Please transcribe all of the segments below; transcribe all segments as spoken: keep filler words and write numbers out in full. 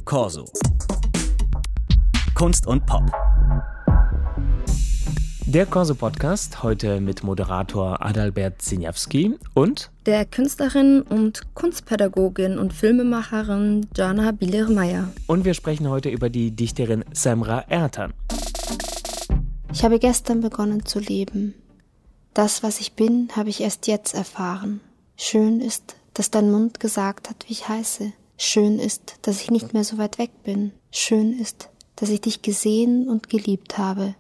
Corso. Kunst und Pop. Der Corso-Podcast, heute mit Moderator Adalbert Siniawski und der Künstlerin und Kunstpädagogin und Filmemacherin Jana Bilir-Meyer. Und wir sprechen heute über die Dichterin Semra Ertan. Ich habe gestern begonnen zu leben. Das, was ich bin, habe ich erst jetzt erfahren. Schön ist, dass dein Mund gesagt hat, wie ich heiße. Schön ist, dass ich nicht mehr so weit weg bin. Schön ist, dass ich dich gesehen und geliebt habe.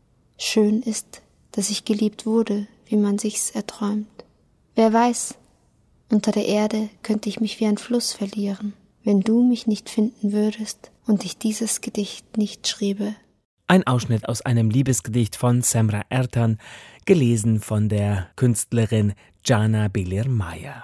Schön ist, dass ich geliebt wurde, wie man sich's erträumt. Wer weiß, unter der Erde könnte ich mich wie ein Fluss verlieren, wenn du mich nicht finden würdest und ich dieses Gedicht nicht schriebe. Ein Ausschnitt aus einem Liebesgedicht von Semra Ertan, gelesen von der Künstlerin Jana Bilir-Meyer.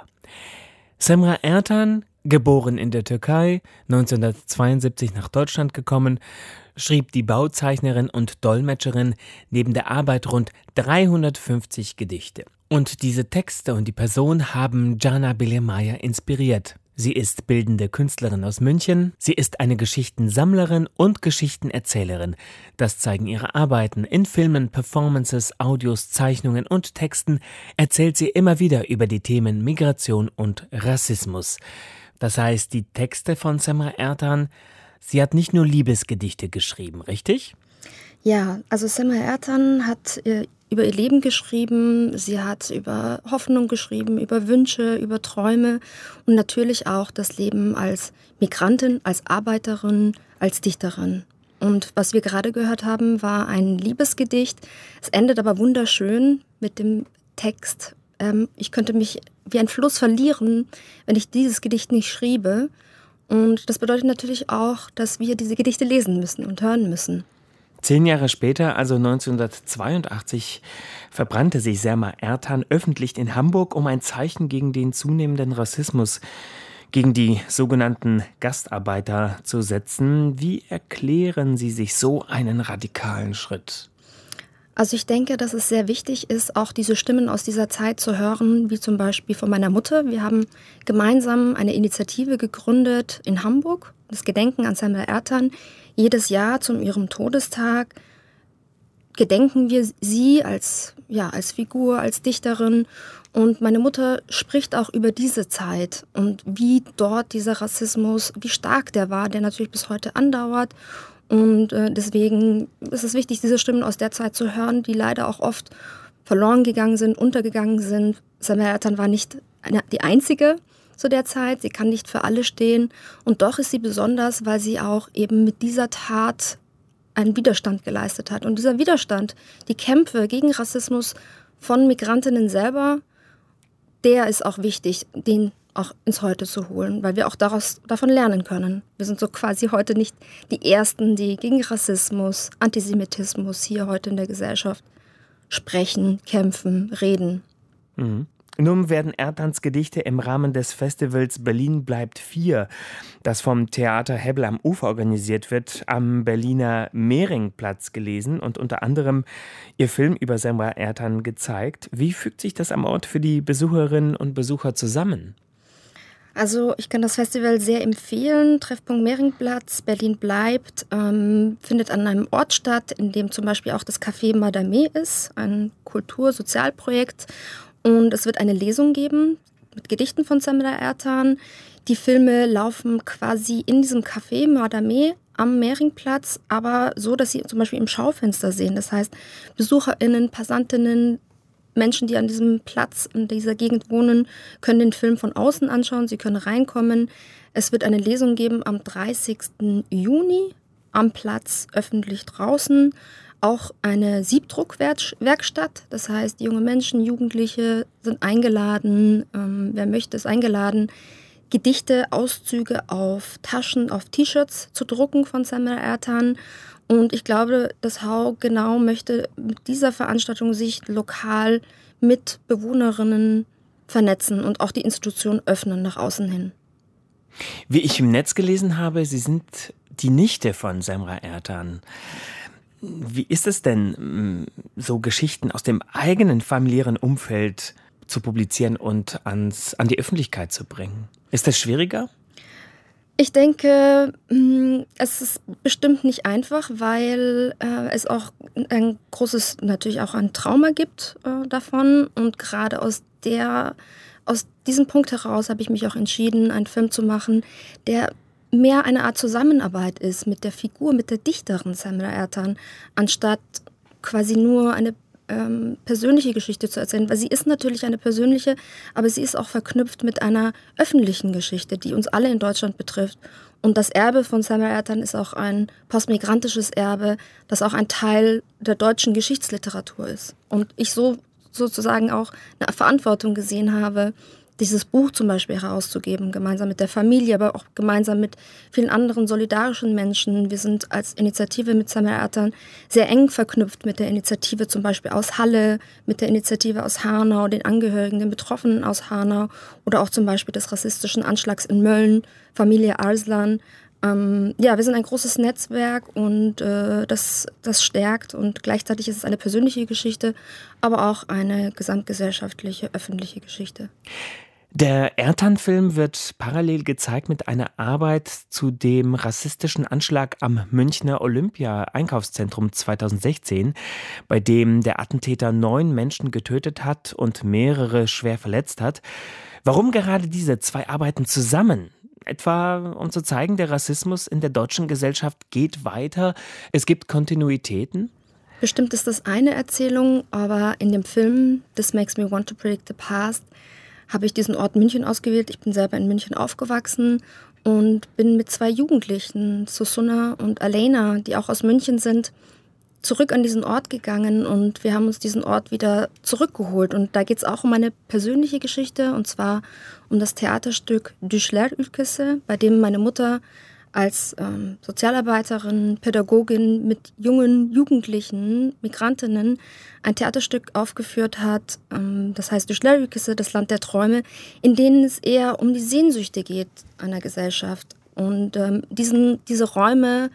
Semra Ertan, geboren in der Türkei, neunzehnhundertzweiundsiebzig nach Deutschland gekommen, schrieb die Bauzeichnerin und Dolmetscherin neben der Arbeit rund dreihundertfünfzig Gedichte. Und diese Texte und die Person haben Jana Bilir-Meyer inspiriert. Sie ist bildende Künstlerin aus München, sie ist eine Geschichtensammlerin und Geschichtenerzählerin. Das zeigen ihre Arbeiten. In Filmen, Performances, Audios, Zeichnungen und Texten erzählt sie immer wieder über die Themen Migration und Rassismus. Das heißt, die Texte von Semra Ertan, sie hat nicht nur Liebesgedichte geschrieben, richtig? Ja, also Semra Ertan hat äh, über ihr Leben geschrieben, sie hat über Hoffnung geschrieben, über Wünsche, über Träume und natürlich auch das Leben als Migrantin, als Arbeiterin, als Dichterin. Und was wir gerade gehört haben, war ein Liebesgedicht. Es endet aber wunderschön mit dem Text: ähm, Ich könnte mich wie ein Fluss verlieren, wenn ich dieses Gedicht nicht schriebe. Und das bedeutet natürlich auch, dass wir diese Gedichte lesen müssen und hören müssen. Zehn Jahre später, also neunzehnhundertzweiundachtzig, verbrannte sich Semra Ertan öffentlich in Hamburg, um ein Zeichen gegen den zunehmenden Rassismus, gegen die sogenannten Gastarbeiter zu setzen. Wie erklären Sie sich so einen radikalen Schritt? Also ich denke, dass es sehr wichtig ist, auch diese Stimmen aus dieser Zeit zu hören, wie zum Beispiel von meiner Mutter. Wir haben gemeinsam eine Initiative gegründet in Hamburg, das Gedenken an Semra Ertan. Jedes Jahr zu ihrem Todestag gedenken wir sie als, ja, als Figur, als Dichterin. Und meine Mutter spricht auch über diese Zeit und wie dort dieser Rassismus, wie stark der war, der natürlich bis heute andauert. Und äh, deswegen ist es wichtig, diese Stimmen aus der Zeit zu hören, die leider auch oft verloren gegangen sind, untergegangen sind. Semra Ertan war nicht eine, die einzige zu der Zeit, sie kann nicht für alle stehen. Und doch ist sie besonders, weil sie auch eben mit dieser Tat einen Widerstand geleistet hat. Und dieser Widerstand, die Kämpfe gegen Rassismus von Migrantinnen selber, der ist auch wichtig, den auch ins Heute zu holen, weil wir auch daraus, davon lernen können. Wir sind so quasi heute nicht die Ersten, die gegen Rassismus, Antisemitismus hier heute in der Gesellschaft sprechen, kämpfen, reden. Mhm. Nun werden Ertans Gedichte im Rahmen des Festivals Berlin bleibt vier, das vom Theater Hebbel am Ufer organisiert wird, am Berliner Mehringplatz gelesen und unter anderem ihr Film über Semra Ertan gezeigt. Wie fügt sich das am Ort für die Besucherinnen und Besucher zusammen? Also ich kann das Festival sehr empfehlen. Treffpunkt Mehringplatz, Berlin bleibt, ähm, findet an einem Ort statt, in dem zum Beispiel auch das Café Madame ist, ein Kultur-Sozialprojekt. Und es wird eine Lesung geben mit Gedichten von Semra Ertan. Die Filme laufen quasi in diesem Café Madame am Mehringplatz, aber so, dass sie zum Beispiel im Schaufenster sehen. Das heißt, BesucherInnen, Passantinnen, Menschen, die an diesem Platz in dieser Gegend wohnen, können den Film von außen anschauen, sie können reinkommen. Es wird eine Lesung geben am dreißigsten Juni am Platz, öffentlich draußen. Auch eine Siebdruckwerkstatt, das heißt, junge Menschen, Jugendliche sind eingeladen, ähm, wer möchte, ist eingeladen, Gedichte, Auszüge auf Taschen, auf T-Shirts zu drucken von Semra Ertan. Und ich glaube, dass Hau genau möchte mit dieser Veranstaltung sich lokal mit Bewohnerinnen vernetzen und auch die Institution öffnen nach außen hin. Wie ich im Netz gelesen habe, Sie sind die Nichte von Semra Ertan. Wie ist es denn, so Geschichten aus dem eigenen familiären Umfeld zu publizieren und ans, an die Öffentlichkeit zu bringen? Ist das schwieriger? Ich denke, es ist bestimmt nicht einfach, weil äh, es auch ein großes, natürlich auch ein Trauma gibt äh, davon. Und gerade aus der, aus diesem Punkt heraus habe ich mich auch entschieden, einen Film zu machen, der mehr eine Art Zusammenarbeit ist mit der Figur, mit der Dichterin Semra Ertan, anstatt quasi nur eine ähm, persönliche Geschichte zu erzählen. Weil sie ist natürlich eine persönliche, aber sie ist auch verknüpft mit einer öffentlichen Geschichte, die uns alle in Deutschland betrifft. Und das Erbe von Semra Ertan ist auch ein postmigrantisches Erbe, das auch ein Teil der deutschen Geschichtsliteratur ist. Und ich so sozusagen auch eine Verantwortung gesehen habe, dieses Buch zum Beispiel herauszugeben, gemeinsam mit der Familie, aber auch gemeinsam mit vielen anderen solidarischen Menschen. Wir sind als Initiative mit Semra Ertan sehr eng verknüpft mit der Initiative zum Beispiel aus Halle, mit der Initiative aus Hanau, den Angehörigen, den Betroffenen aus Hanau oder auch zum Beispiel des rassistischen Anschlags in Mölln, Familie Arslan. Ähm, ja, wir sind ein großes Netzwerk und äh, das, das stärkt und gleichzeitig ist es eine persönliche Geschichte, aber auch eine gesamtgesellschaftliche, öffentliche Geschichte. Der Ertan-Film wird parallel gezeigt mit einer Arbeit zu dem rassistischen Anschlag am Münchner Olympia-Einkaufszentrum zweitausendsechzehn, bei dem der Attentäter neun Menschen getötet hat und mehrere schwer verletzt hat. Warum gerade diese zwei Arbeiten zusammen? Etwa um zu zeigen, der Rassismus in der deutschen Gesellschaft geht weiter, es gibt Kontinuitäten? Bestimmt ist das eine Erzählung, aber in dem Film This Makes Me Want to Predict the Past habe ich diesen Ort München ausgewählt. Ich bin selber in München aufgewachsen und bin mit zwei Jugendlichen, Susanna und Alena, die auch aus München sind, zurück an diesen Ort gegangen und wir haben uns diesen Ort wieder zurückgeholt. Und da geht es auch um eine persönliche Geschichte, und zwar um das Theaterstück Düşler Ülkesi, bei dem meine Mutter als ähm, Sozialarbeiterin, Pädagogin mit jungen Jugendlichen, Migrantinnen ein Theaterstück aufgeführt hat, ähm, das heißt Düşler Ülkesi, das Land der Träume, in denen es eher um die Sehnsüchte geht einer Gesellschaft. Und ähm, diesen, diese Räume,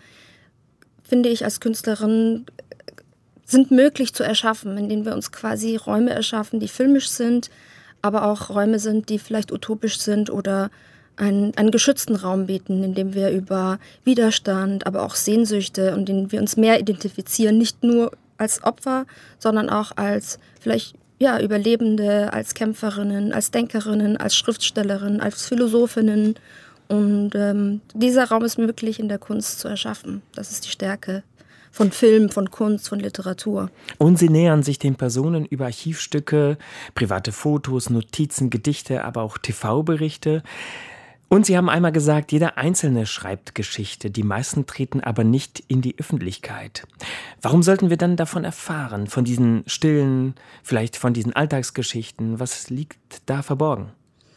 finde ich als Künstlerin, sind möglich zu erschaffen, indem wir uns quasi Räume erschaffen, die filmisch sind, aber auch Räume sind, die vielleicht utopisch sind oder einen, einen geschützten Raum bieten, in dem wir über Widerstand, aber auch Sehnsüchte und in dem wir uns mehr identifizieren, nicht nur als Opfer, sondern auch als vielleicht ja, Überlebende, als Kämpferinnen, als Denkerinnen, als Schriftstellerinnen, als Philosophinnen. Und ähm, dieser Raum ist möglich in der Kunst zu erschaffen. Das ist die Stärke von Film, von Kunst, von Literatur. Und Sie nähern sich den Personen über Archivstücke, private Fotos, Notizen, Gedichte, aber auch T V-Berichte. Und Sie haben einmal gesagt, jeder Einzelne schreibt Geschichte, die meisten treten aber nicht in die Öffentlichkeit. Warum sollten wir dann davon erfahren, von diesen stillen, vielleicht von diesen Alltagsgeschichten? Was liegt da verborgen?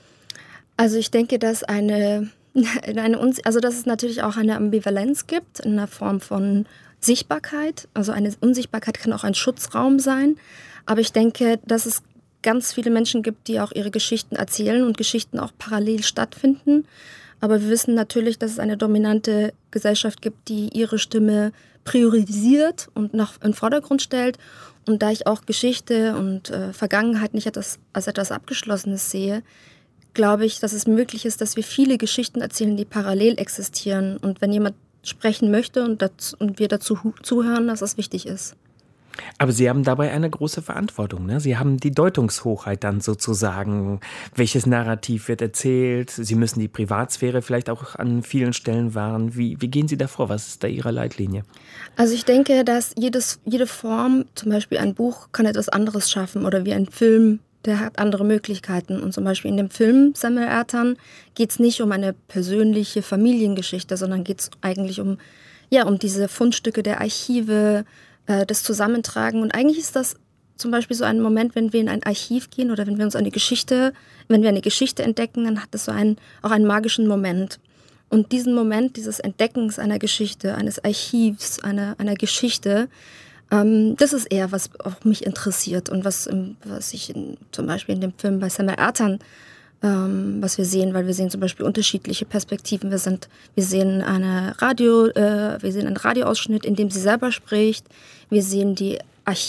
Also ich denke, dass eine, eine also dass es natürlich auch eine Ambivalenz gibt in der Form von Sichtbarkeit. Also eine Unsichtbarkeit kann auch ein Schutzraum sein. Aber ich denke, dass es ganz viele Menschen gibt, die auch ihre Geschichten erzählen und Geschichten auch parallel stattfinden. Aber wir wissen natürlich, dass es eine dominante Gesellschaft gibt, die ihre Stimme priorisiert und nach in den Vordergrund stellt. Und da ich auch Geschichte und äh, Vergangenheit nicht etwas, als etwas Abgeschlossenes sehe, glaube ich, dass es möglich ist, dass wir viele Geschichten erzählen, die parallel existieren. Und wenn jemand sprechen möchte und, dazu, und wir dazu zuhören, dass das wichtig ist. Aber Sie haben dabei eine große Verantwortung, ne? Sie haben die Deutungshochheit dann sozusagen. Welches Narrativ wird erzählt? Sie müssen die Privatsphäre vielleicht auch an vielen Stellen wahren. Wie, wie gehen Sie da vor? Was ist da Ihre Leitlinie? Also ich denke, dass jedes, jede Form, zum Beispiel ein Buch, kann etwas anderes schaffen oder wie ein Film, der hat andere Möglichkeiten. Und zum Beispiel in dem Film Semra Ertan geht es nicht um eine persönliche Familiengeschichte, sondern geht es eigentlich um, ja, um diese Fundstücke der Archive, das Zusammentragen. Und eigentlich ist das zum Beispiel so ein Moment, wenn wir in ein Archiv gehen oder wenn wir uns eine Geschichte, wenn wir eine Geschichte entdecken, dann hat das so einen, auch einen magischen Moment. Und diesen Moment dieses Entdeckens einer Geschichte, eines Archivs, einer, einer Geschichte, ähm, das ist eher, was auch mich interessiert und was, was ich in, zum Beispiel in dem Film bei Semra Ertan Ähm, was wir sehen, weil wir sehen zum Beispiel unterschiedliche Perspektiven. Wir, sind, wir sehen eine Radio, äh, wir sehen einen Radioausschnitt, in dem sie selber spricht. Wir sehen die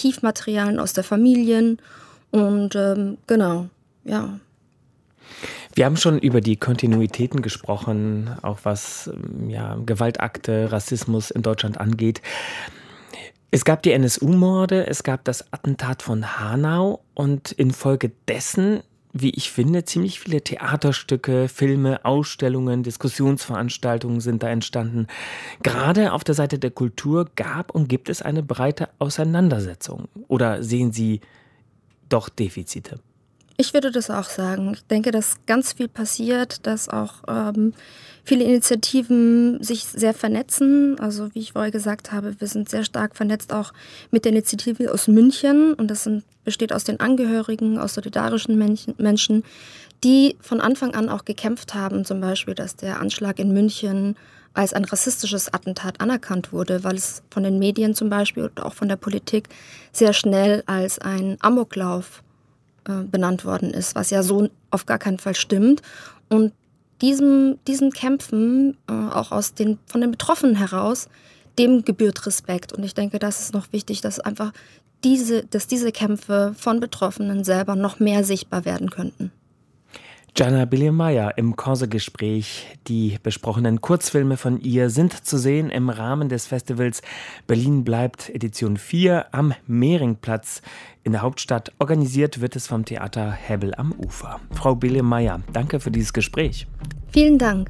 Archivmaterialien aus der Familien und ähm, genau, ja. Wir haben schon über die Kontinuitäten gesprochen, auch was ja, Gewaltakte, Rassismus in Deutschland angeht. Es gab die N S U-Morde, es gab das Attentat von Hanau und infolgedessen, wie ich finde, ziemlich viele Theaterstücke, Filme, Ausstellungen, Diskussionsveranstaltungen sind da entstanden. Gerade auf der Seite der Kultur gab und gibt es eine breite Auseinandersetzung. Oder sehen Sie doch Defizite? Ich würde das auch sagen. Ich denke, dass ganz viel passiert, dass auch ähm, viele Initiativen sich sehr vernetzen. Also wie ich vorher gesagt habe, wir sind sehr stark vernetzt auch mit der Initiative aus München. Und das sind, besteht aus den Angehörigen, aus solidarischen Menschen, Menschen, die von Anfang an auch gekämpft haben. Zum Beispiel, dass der Anschlag in München als ein rassistisches Attentat anerkannt wurde, weil es von den Medien zum Beispiel und auch von der Politik sehr schnell als ein Amoklauf benannt worden ist, was ja so auf gar keinen Fall stimmt. Und diesem, diesen Kämpfen, äh, auch aus den, von den Betroffenen heraus, dem gebührt Respekt. Und ich denke, das ist noch wichtig, dass einfach diese, dass diese Kämpfe von Betroffenen selber noch mehr sichtbar werden könnten. Jana Bilir-Meyer im Corso-Gespräch. Die besprochenen Kurzfilme von ihr sind zu sehen im Rahmen des Festivals Berlin bleibt Edition vier am Mehringplatz in der Hauptstadt. Organisiert wird es vom Theater Hebbel am Ufer. Frau Bilir-Meyer, danke für dieses Gespräch. Vielen Dank.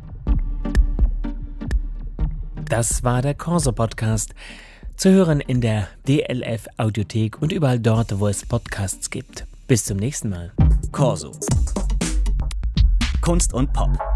Das war der Corso-Podcast. Zu hören in der D L F-Audiothek und überall dort, wo es Podcasts gibt. Bis zum nächsten Mal. Corso. Kunst und Pop.